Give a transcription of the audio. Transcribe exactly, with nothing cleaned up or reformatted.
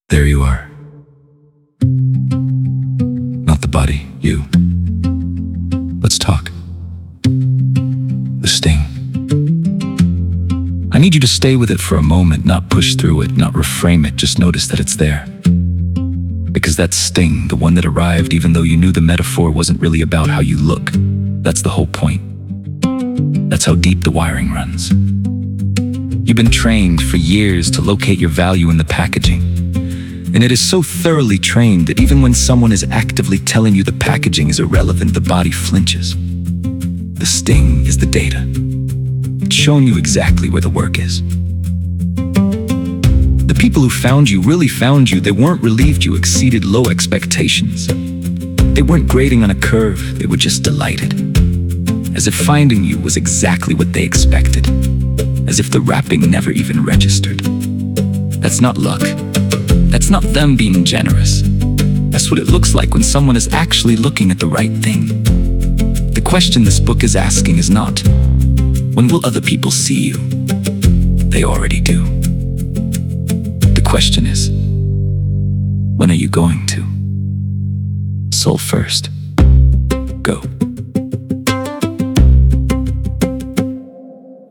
There you are. Not the body, you. Let's talk. The sting. I need you to stay with it for a moment, not push through it, not reframe it, just notice that it's there. Because that sting, the one that arrived even though you knew the metaphor wasn't really about how you look, that's the whole point. That's how deep the wiring runs. You've been trained for years to locate your value in the packaging. And it is so thoroughly trained that even when someone is actively telling you the packaging is irrelevant, the body flinches. The sting is the data. It's showing you exactly where the work is. The people who found you really found you. They weren't relieved you exceeded low expectations. They weren't grading on a curve, they were just delighted. As if finding you was exactly what they expected. As if the wrapping never even registered. That's not luck. That's not them being generous. That's what it looks like when someone is actually looking at the right thing. The question this book is asking is not, when will other people see you? They already do. The question is, when are you going to? Soul first. Go.